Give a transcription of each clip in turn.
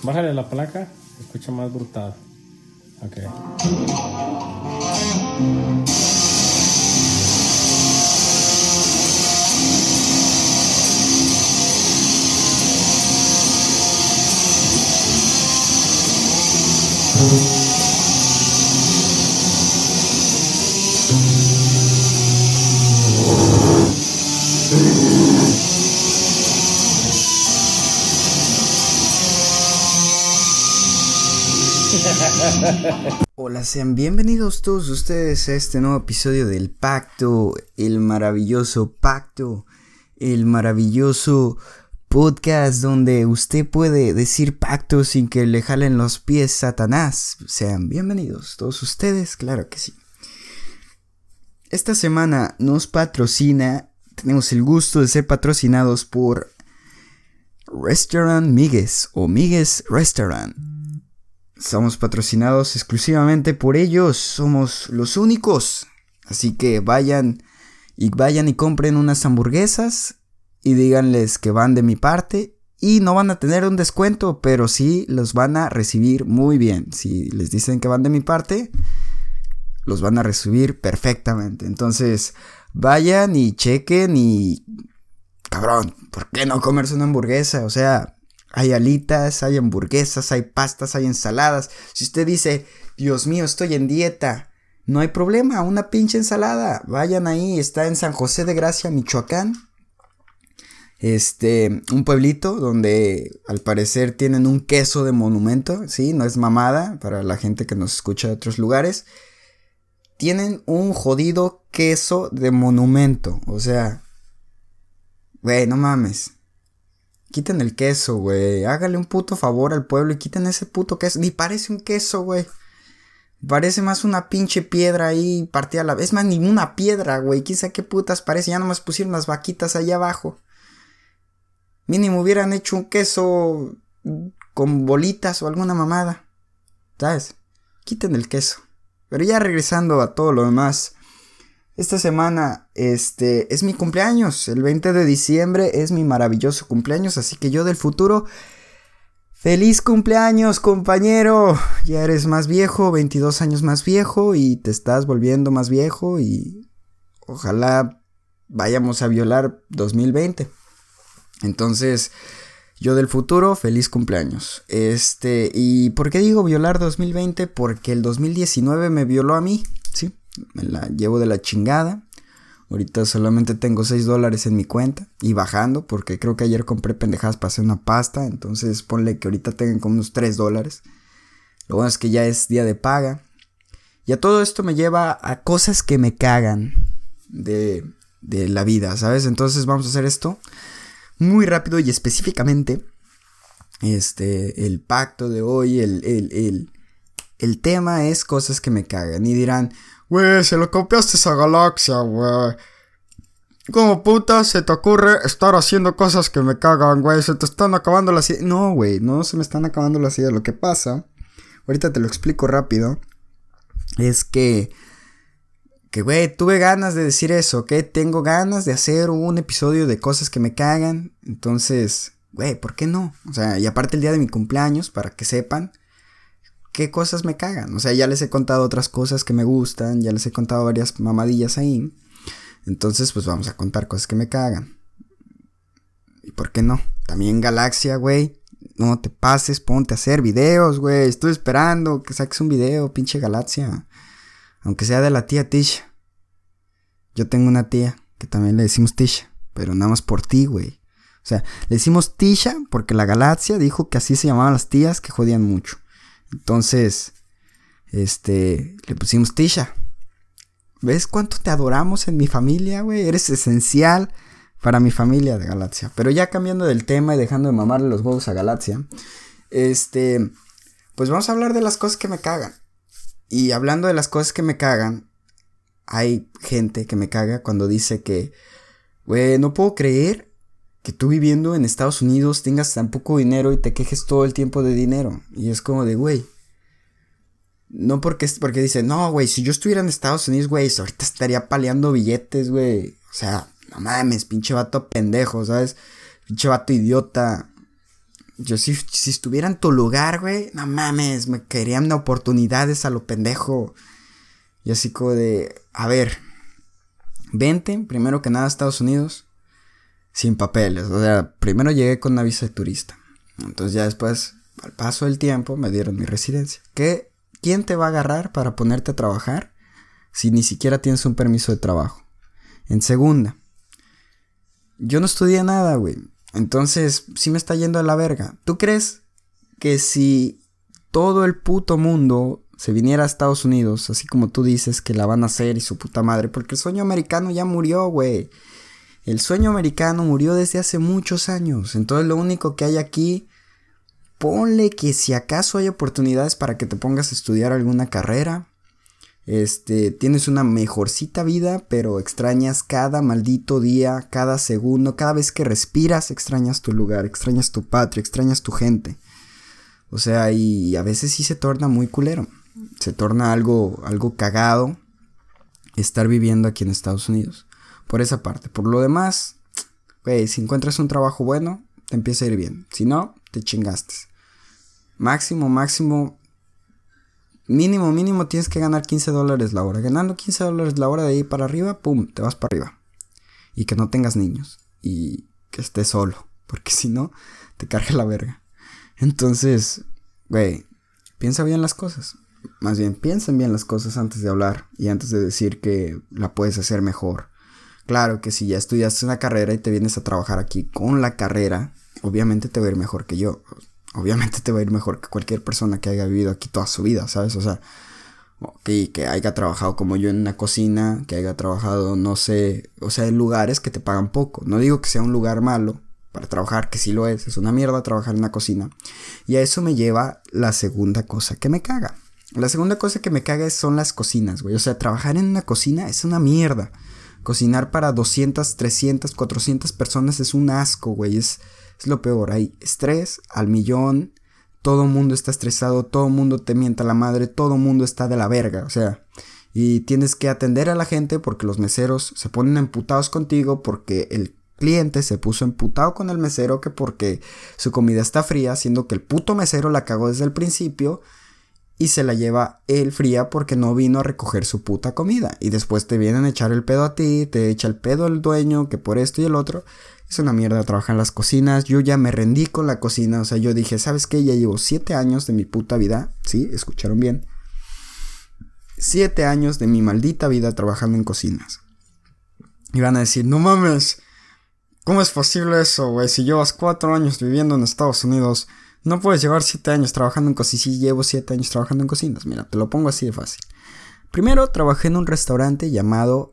Bájale la placa, escucha más brutal. Ok. Hola, sean bienvenidos todos ustedes a este nuevo episodio del Pacto, el maravilloso Pacto, el maravilloso podcast donde usted puede decir pacto sin que le jalen los pies Satanás. Sean bienvenidos todos ustedes, claro que sí. Esta semana nos patrocina, tenemos el gusto de ser patrocinados por Restaurant Migues o Migues Restaurant. Somos patrocinados exclusivamente por ellos, somos los únicos. Así que vayan y compren unas hamburguesas y díganles que van de mi parte. Y no van a tener un descuento, pero sí los van a recibir muy bien. Si les dicen que van de mi parte, los van a recibir perfectamente. Entonces vayan y chequen y... Cabrón, ¿por qué no comerse una hamburguesa? O sea... Hay alitas, hay hamburguesas, hay pastas, hay ensaladas. Si usted dice, Dios mío, estoy en dieta, no hay problema, una pinche ensalada. Vayan ahí, está en San José de Gracia, Michoacán. Un pueblito donde al parecer tienen un queso de monumento, sí, no es mamada para la gente que nos escucha de otros lugares. Tienen un jodido queso de monumento, o sea, güey, no mames. Quiten el queso, güey. Hágale un puto favor al pueblo y quiten ese puto queso. Ni parece un queso, güey. Parece más una pinche piedra ahí partida a la vez. Es más, ni una piedra, güey. ¿Quién sabe qué putas parece? Ya nomás pusieron las vaquitas allá abajo. Mínimo hubieran hecho un queso con bolitas o alguna mamada. ¿Sabes? Quiten el queso. Pero ya regresando a todo lo demás. Esta semana, es mi cumpleaños, el 20 de diciembre es mi maravilloso cumpleaños, así que yo del futuro, ¡feliz cumpleaños, compañero! Ya eres más viejo, 22 años más viejo y te estás volviendo más viejo y ojalá vayamos a violar 2020. Entonces, yo del futuro, feliz cumpleaños. ¿Y por qué digo violar 2020? Porque el 2019 me violó a mí, ¿sí? Me la llevo de la chingada. Ahorita solamente tengo $6 en mi cuenta. Y bajando porque creo que ayer compré pendejadas para hacer una pasta. Entonces ponle que ahorita tengan como unos $3. Lo bueno es que ya es día de paga. Y a todo esto me lleva a cosas que me cagan de la vida, ¿sabes? Entonces vamos a hacer esto muy rápido y específicamente. El pacto de hoy, el tema es cosas que me cagan. Y dirán... Güey, se lo copiaste esa galaxia, güey. ¿Cómo puta se te ocurre estar haciendo cosas que me cagan, güey? Se te están acabando las ideas. No, güey, no se me están acabando las ideas. Lo que pasa, ahorita te lo explico rápido, es que, güey, tuve ganas de decir eso, ¿ok? Tengo ganas de hacer un episodio de cosas que me cagan. Entonces, güey, ¿por qué no? O sea, y aparte el día de mi cumpleaños, para que sepan qué cosas me cagan. O sea, ya les he contado otras cosas que me gustan. Ya les he contado varias mamadillas ahí. Entonces, pues vamos a contar cosas que me cagan. ¿Y por qué no? También Galaxia, güey. No te pases, ponte a hacer videos, güey. Estoy esperando que saques un video, pinche Galaxia. Aunque sea de la tía Tisha. Yo tengo una tía que también le decimos Tisha. Pero nada más por ti, güey. O sea, le decimos Tisha porque la Galaxia dijo que así se llamaban las tías que jodían mucho. Entonces, le pusimos Tisha. ¿Ves cuánto te adoramos en mi familia, güey? Eres esencial para mi familia de Galaxia. Pero ya cambiando del tema y dejando de mamarle los huevos a Galaxia, pues vamos a hablar de las cosas que me cagan. Y hablando de las cosas que me cagan, hay gente que me caga cuando dice que, güey, no puedo creer que tú viviendo en Estados Unidos tengas tan poco dinero y te quejes todo el tiempo de dinero. Y es como de, güey, no porque dice, no, güey, si yo estuviera en Estados Unidos, güey, ahorita estaría paleando billetes, güey. O sea, no mames, pinche vato pendejo, ¿sabes? Pinche vato idiota. Yo si estuviera en tu lugar, güey, no mames, me querían oportunidades a lo pendejo. Y así como de, a ver, vente, primero que nada a Estados Unidos, sin papeles. O sea, primero llegué con una visa de turista. Entonces ya después, al paso del tiempo, me dieron mi residencia. ¿Quién te va a agarrar para ponerte a trabajar si ni siquiera tienes un permiso de trabajo? En segunda, yo no estudié nada, güey. Entonces, sí me está yendo a la verga. ¿Tú crees que si todo el puto mundo se viniera a Estados Unidos, así como tú dices que la van a hacer y su puta madre, porque el sueño americano ya murió, güey? El sueño americano murió desde hace muchos años. Entonces, lo único que hay aquí, ponle que si acaso hay oportunidades para que te pongas a estudiar alguna carrera. Tienes una mejorcita vida, pero extrañas cada maldito día, cada segundo, cada vez que respiras extrañas tu lugar, extrañas tu patria, extrañas tu gente. O sea, y a veces sí se torna muy culero, se torna algo cagado estar viviendo aquí en Estados Unidos. Por esa parte. Por lo demás, güey, si encuentras un trabajo bueno, te empieza a ir bien. Si no, te chingaste. Máximo, mínimo tienes que ganar $15 la hora. Ganando $15 la hora, de ahí para arriba, pum, te vas para arriba. Y que no tengas niños. Y que estés solo. Porque si no, te carga la verga. Entonces, güey, piensa bien las cosas. Más bien, piensen bien las cosas antes de hablar. Y antes de decir que la puedes hacer mejor. Claro que si ya estudiaste una carrera y te vienes a trabajar aquí con la carrera, obviamente te va a ir mejor que yo. Obviamente te va a ir mejor que cualquier persona que haya vivido aquí toda su vida, ¿sabes? O sea, que haya trabajado como yo en una cocina, que haya trabajado, no sé, o sea, en lugares que te pagan poco. No digo que sea un lugar malo para trabajar, que sí lo es una mierda trabajar en una cocina. Y a eso me lleva la segunda cosa que me caga. La segunda cosa que me caga son las cocinas, güey. O sea, trabajar en una cocina es una mierda. Cocinar para 200, 300, 400 personas es un asco, güey. Es lo peor. Hay estrés al millón. Todo el mundo está estresado. Todo el mundo te mienta la madre. Todo el mundo está de la verga. O sea, y tienes que atender a la gente porque los meseros se ponen emputados contigo porque el cliente se puso emputado con el mesero que porque su comida está fría, siendo que el puto mesero la cagó desde el principio y se la lleva él fría porque no vino a recoger su puta comida. Y después te vienen a echar el pedo a ti, te echa el pedo el dueño, que por esto y el otro. Es una mierda trabajar en las cocinas. Yo ya me rendí con la cocina. O sea, yo dije, ¿sabes qué? Ya llevo 7 años de mi puta vida. Sí, escucharon bien. 7 años de mi maldita vida trabajando en cocinas. Y van a decir, no mames, ¿cómo es posible eso, güey? Si llevas 4 años viviendo en Estados Unidos, no puedes llevar 7 años trabajando en cocinas. Sí, llevo 7 años trabajando en cocinas. Mira, te lo pongo así de fácil. Primero trabajé en un restaurante llamado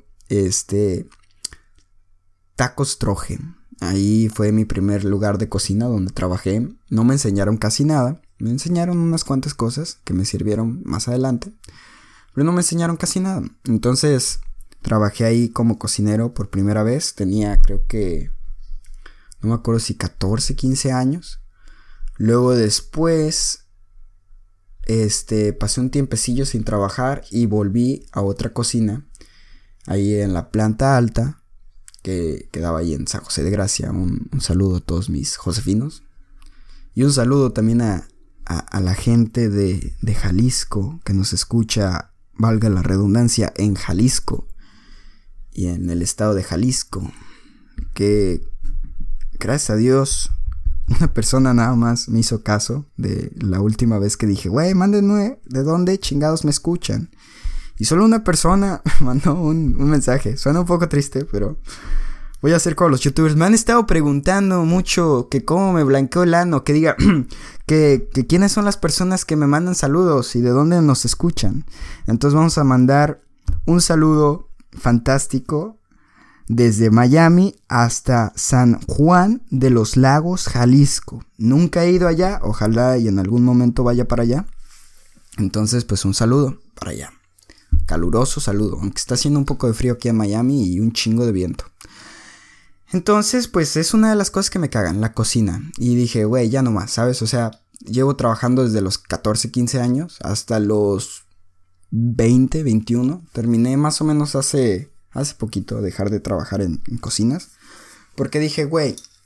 Tacos Troje. Ahí fue mi primer lugar de cocina donde trabajé. No me enseñaron casi nada. Me enseñaron unas cuantas cosas que me sirvieron más adelante. Pero no me enseñaron casi nada. Entonces trabajé ahí como cocinero por primera vez. Tenía, creo que, no me acuerdo si 14, 15 años. Luego después pasé un tiempecillo sin trabajar y volví a otra cocina ahí en la planta alta que quedaba ahí en San José de Gracia. Un saludo a todos mis josefinos y un saludo también a la gente de Jalisco que nos escucha, valga la redundancia, en Jalisco y en el estado de Jalisco, que gracias a Dios una persona nada más me hizo caso de la última vez que dije, güey, mándenme de dónde chingados me escuchan. Y solo una persona mandó un mensaje. Suena un poco triste, pero voy a hacer como los youtubers. Me han estado preguntando mucho que cómo me blanqueo el ano, que diga que quiénes son las personas que me mandan saludos y de dónde nos escuchan. Entonces vamos a mandar un saludo fantástico desde Miami hasta San Juan de los Lagos, Jalisco. Nunca he ido allá, ojalá y en algún momento vaya para allá. Entonces, pues un saludo para allá. Caluroso saludo, aunque está haciendo un poco de frío aquí en Miami y un chingo de viento. Entonces, pues es una de las cosas que me cagan, la cocina. Y dije, güey, ya no más, ¿sabes? O sea, llevo trabajando desde los 14, 15 años hasta los 20, 21. Terminé más o menos hace poquito dejar de trabajar en cocinas. Porque dije, güey,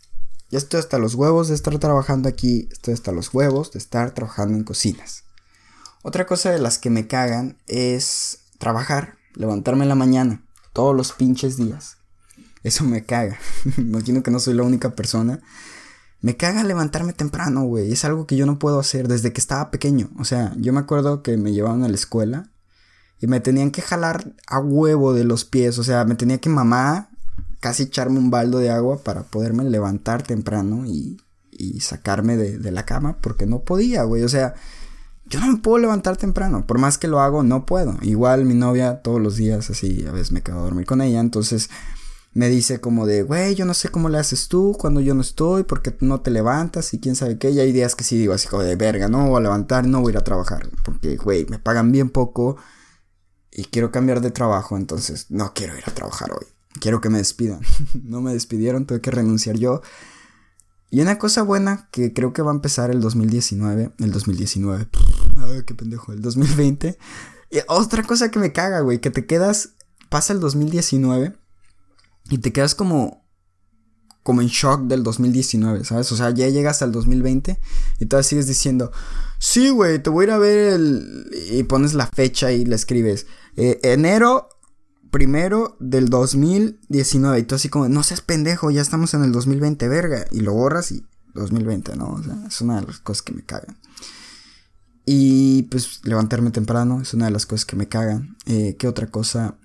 Ya estoy hasta los huevos de estar trabajando aquí. Estoy hasta los huevos de estar trabajando en cocinas. Otra cosa de las que me cagan es trabajar, levantarme en la mañana, todos los pinches días. Eso me caga. Imagino que no soy la única persona. Me caga levantarme temprano, güey. Es algo que yo no puedo hacer desde que estaba pequeño. O sea, yo me acuerdo que me llevaban a la escuela y me tenían que jalar a huevo de los pies. O sea, me tenía que mamá casi echarme un baldo de agua para poderme levantar temprano y sacarme de la cama porque no podía, güey. O sea, yo no me puedo levantar temprano. Por más que lo hago, no puedo. Igual mi novia todos los días así, a veces me quedo a dormir con ella. Entonces me dice como de, güey, yo no sé cómo le haces tú cuando yo no estoy, porque tú no te levantas y quién sabe qué. Y hay días que sí digo así como de, verga, no me voy a levantar, no voy a ir a trabajar. Porque, güey, me pagan bien poco y quiero cambiar de trabajo. Entonces no quiero ir a trabajar hoy. Quiero que me despidan. No me despidieron, tuve que renunciar yo. Y una cosa buena que creo que va a empezar el 2019. Ay, qué pendejo. El 2020. Y otra cosa que me caga, güey. Que te quedas. Pasa el 2019. Y te quedas como en shock del 2019, ¿sabes? O sea, ya llegas al 2020. Y todavía sigues diciendo, sí, güey, te voy a ir a ver y pones la fecha y le escribes. Enero 1 del 2019. Y tú así como, no seas pendejo, ya estamos en el 2020, verga. Y lo borras y 2020, ¿no? O sea, es una de las cosas que me cagan. Y pues levantarme temprano es una de las cosas que me cagan. ¿Qué otra cosa?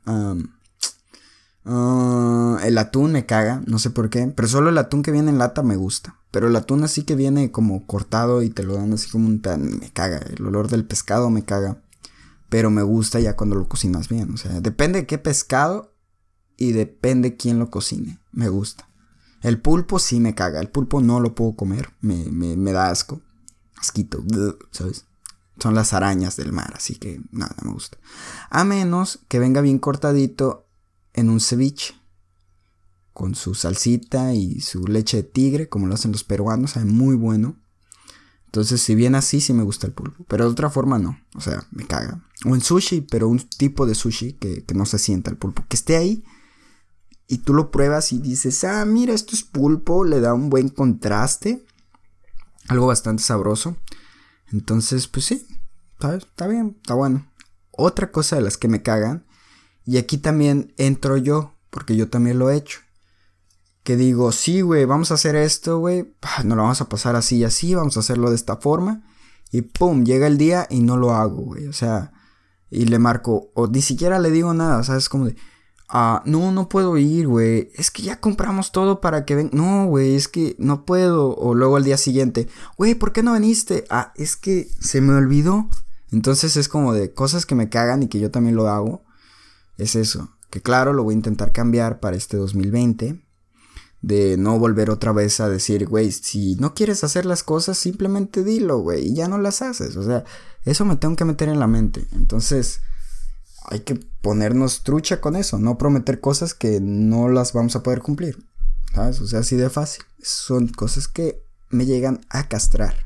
El atún me caga, no sé por qué. Pero solo el atún que viene en lata me gusta. Pero el atún así que viene como cortado y te lo dan así como un pan, me caga. El olor del pescado me caga. Pero me gusta ya cuando lo cocinas bien. O sea, depende de qué pescado y depende quién lo cocine. Me gusta. El pulpo sí me caga. El pulpo no lo puedo comer. Me da asco. Asquito, ¿sabes? Son las arañas del mar, así que nada, me gusta. A menos que venga bien cortadito en un ceviche. Con su salsita y su leche de tigre, como lo hacen los peruanos. Sabe muy bueno. Entonces, si bien así, sí me gusta el pulpo. Pero de otra forma, no. O sea, me caga. O en sushi, pero un tipo de sushi que no se sienta el pulpo. Que esté ahí y tú lo pruebas y dices, ah, mira, esto es pulpo. Le da un buen contraste. Algo bastante sabroso. Entonces, pues sí. Está bien, está bueno. Otra cosa de las que me cagan. Y aquí también entro yo. Porque yo también lo he hecho. Que digo, sí, güey, vamos a hacer esto, güey. No lo vamos a pasar así y así. Vamos a hacerlo de esta forma. Y pum, llega el día y no lo hago, güey. O sea, y le marco. O ni siquiera le digo nada, ¿sabes? Como de, no puedo ir, güey. Es que ya compramos todo para que ven. No, güey, es que no puedo. O luego al día siguiente, güey, ¿por qué no viniste? Es que se me olvidó. Entonces es como de cosas que me cagan y que yo también lo hago. Es eso. Que claro, lo voy a intentar cambiar para este 2020. De no volver otra vez a decir, güey, si no quieres hacer las cosas, simplemente dilo, güey, y ya no las haces. O sea, eso me tengo que meter en la mente. Entonces, hay que ponernos trucha con eso. No prometer cosas que no las vamos a poder cumplir, ¿sabes? O sea, así de fácil. Son cosas que me llegan a castrar.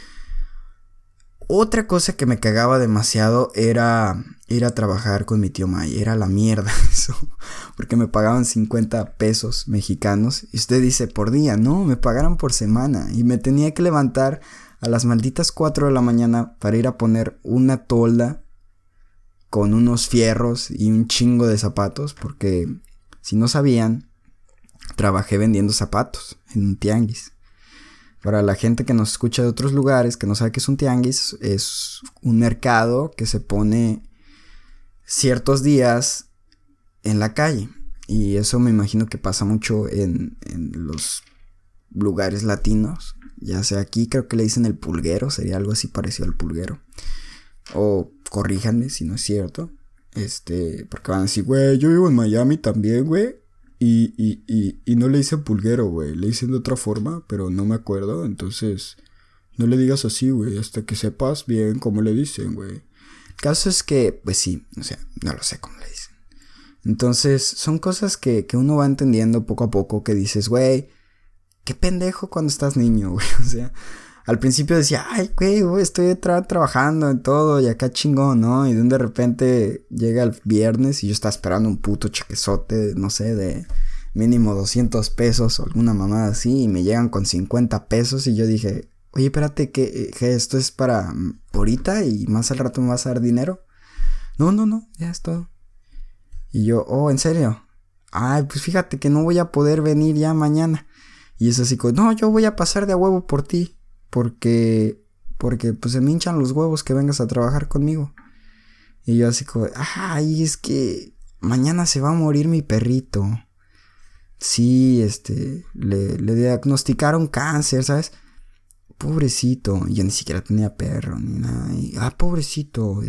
Otra cosa que me cagaba demasiado era ir a trabajar con mi tío May. Era la mierda eso. Porque me pagaban 50 pesos mexicanos. Y usted dice, por día. No, me pagaron por semana. Y me tenía que levantar a las malditas 4 de la mañana para ir a poner una tolda con unos fierros y un chingo de zapatos. Porque si no sabían, trabajé vendiendo zapatos en un tianguis. Para la gente que nos escucha de otros lugares, que no sabe qué es un tianguis, es un mercado que se pone ciertos días en la calle. Y eso me imagino que pasa mucho en los lugares latinos. Ya sea aquí, creo que le dicen el pulguero, sería algo así parecido al pulguero. O corríjanme si no es cierto. Porque van a decir, güey, yo vivo en Miami también, güey. Y no le dicen pulguero, güey. Le dicen de otra forma, pero no me acuerdo. Entonces, no le digas así, güey. Hasta que sepas bien cómo le dicen, güey. El caso es que, pues sí, o sea, no lo sé cómo le dicen. Entonces, son cosas que uno va entendiendo poco a poco. Que dices, güey, qué pendejo cuando estás niño, güey. O sea, al principio decía, ay, güey, estoy trabajando en todo y acá chingón, ¿no? Y de repente llega el viernes y yo estaba esperando un puto chequezote, no sé, de mínimo 200 pesos o alguna mamada así, y me llegan con 50 pesos y yo dije, oye, espérate, que esto es para ahorita y más al rato me vas a dar dinero. No, ya es todo. Y yo, oh, ¿en serio? Ay, pues fíjate que no voy a poder venir ya mañana. Y es así como, no, yo voy a pasar de a huevo por ti, porque pues se me hinchan los huevos que vengas a trabajar conmigo. Y yo así como, ay, es que mañana se va a morir mi perrito. Sí, le diagnosticaron cáncer, ¿sabes? Pobrecito. Yo ni siquiera tenía perro ni nada. Y, pobrecito,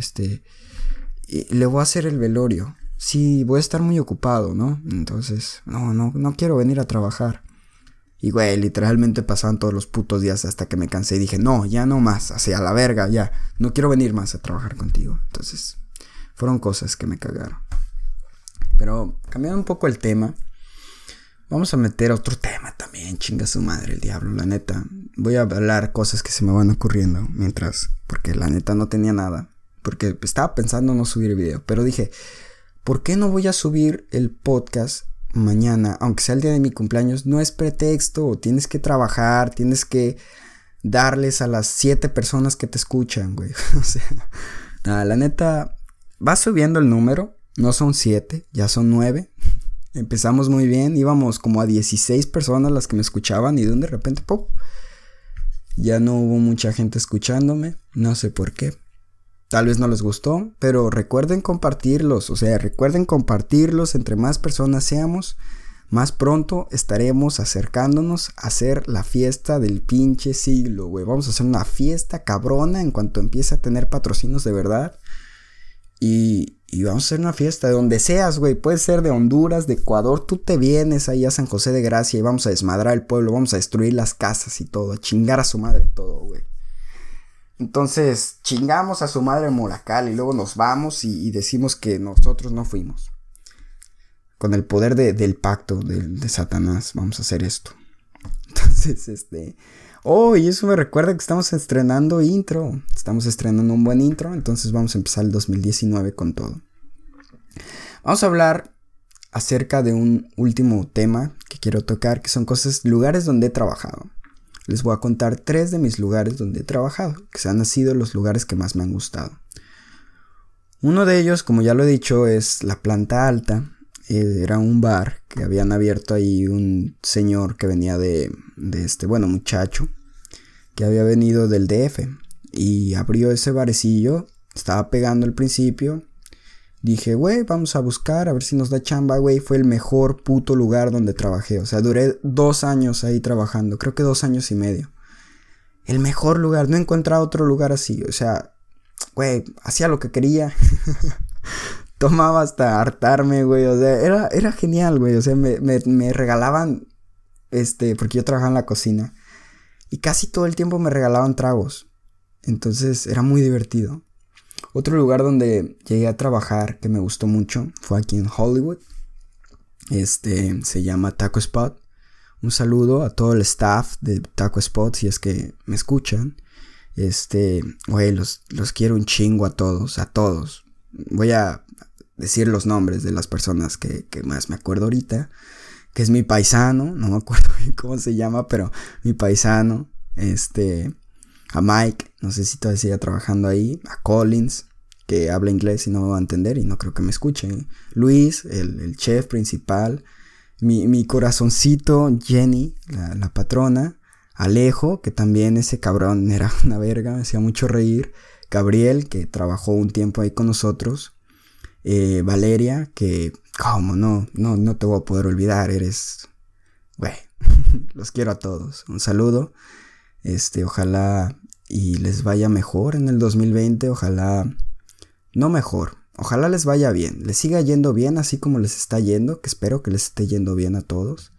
y le voy a hacer el velorio. Sí, voy a estar muy ocupado, ¿no? Entonces, no quiero venir a trabajar. Y güey, literalmente pasaban todos los putos días hasta que me cansé y dije, no, ya no más, así a la verga, ya, no quiero venir más a trabajar contigo. Entonces, fueron cosas que me cagaron. Pero, cambiando un poco el tema, vamos a meter otro tema también, chinga su madre el diablo, la neta. Voy a hablar cosas que se me van ocurriendo mientras, porque la neta no tenía nada. Porque estaba pensando no subir video, pero dije, ¿por qué no voy a subir el podcast mañana, aunque sea el día de mi cumpleaños? No es pretexto, tienes que trabajar, tienes que darles a las 7 personas que te escuchan, güey. O sea, nada, la neta, va subiendo el número, no son 7, ya son 9. Empezamos muy bien, íbamos como a 16 personas las que me escuchaban y de repente, ¡pum! Ya no hubo mucha gente escuchándome, no sé por qué. Tal vez no les gustó, pero recuerden compartirlos, entre más personas seamos, más pronto estaremos acercándonos a hacer la fiesta del pinche siglo, güey. Vamos a hacer una fiesta cabrona en cuanto empiece a tener patrocinios de verdad. Y vamos a hacer una fiesta de donde seas, güey. Puede ser de Honduras, de Ecuador. Tú te vienes ahí a San José de Gracia y vamos a desmadrar el pueblo, vamos a destruir las casas y todo, a chingar a su madre todo, güey. Entonces chingamos a su madre Moracal y luego nos vamos y decimos que nosotros no fuimos. Con el poder del pacto de Satanás vamos a hacer esto. Entonces, y eso me recuerda que estamos estrenando intro. Estamos estrenando un buen intro, entonces vamos a empezar el 2019 con todo. Vamos a hablar acerca de un último tema que quiero tocar, que son lugares donde he trabajado. Les voy a contar 3 de mis lugares donde he trabajado, que han sido los lugares que más me han gustado. Uno de ellos, como ya lo he dicho, es la Planta Alta. Era un bar que habían abierto ahí un señor que venía muchacho, que había venido del DF. Y abrió ese barecillo, estaba pegando al principio. Dije, güey, vamos a buscar, a ver si nos da chamba, güey. Fue el mejor puto lugar donde trabajé. O sea, duré 2 años ahí trabajando. Creo que 2 años y medio. El mejor lugar. No he encontrado otro lugar así. O sea, güey, hacía lo que quería. Tomaba hasta hartarme, güey. O sea, era genial, güey. O sea, me regalaban, porque yo trabajaba en la cocina. Y casi todo el tiempo me regalaban tragos. Entonces, era muy divertido. Otro lugar donde llegué a trabajar que me gustó mucho fue aquí en Hollywood. Se llama Taco Spot. Un saludo a todo el staff de Taco Spot si es que me escuchan. Güey, los quiero un chingo a todos. Voy a decir los nombres de las personas que más me acuerdo ahorita. Que es mi paisano, no me acuerdo bien cómo se llama, pero mi paisano. A Mike, no sé si todavía sigue trabajando ahí. A Collins, que habla inglés y no me va a entender y no creo que me escuche. Luis, el chef principal. Mi corazoncito, Jenny, la patrona. Alejo, que también ese cabrón era una verga, me hacía mucho reír. Gabriel, que trabajó un tiempo ahí con nosotros. Valeria, que como no te voy a poder olvidar, eres... Güey, los quiero a todos. Un saludo. Ojalá y les vaya mejor en el 2020, ojalá les vaya bien, les siga yendo bien así como les está yendo, que espero que les esté yendo bien a todos.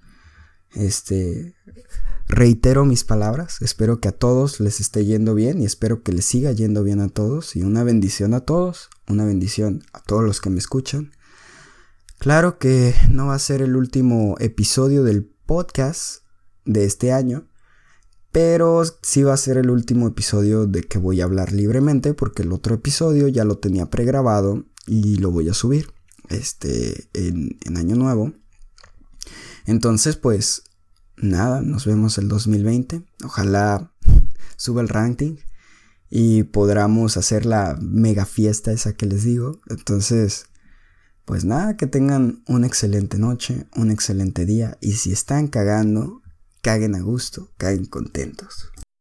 Reitero mis palabras, espero que a todos les esté yendo bien y espero que les siga yendo bien a todos y una bendición a todos, una bendición a todos los que me escuchan. Claro que no va a ser el último episodio del podcast de este año, pero sí va a ser el último episodio de que voy a hablar libremente porque el otro episodio ya lo tenía pregrabado y lo voy a subir en año nuevo. Entonces, pues, nada, nos vemos el 2020. Ojalá suba el ranking y podamos hacer la mega fiesta esa que les digo. Entonces, pues nada, que tengan una excelente noche, un excelente día. Y si están cagando, caguen a gusto, caguen contentos.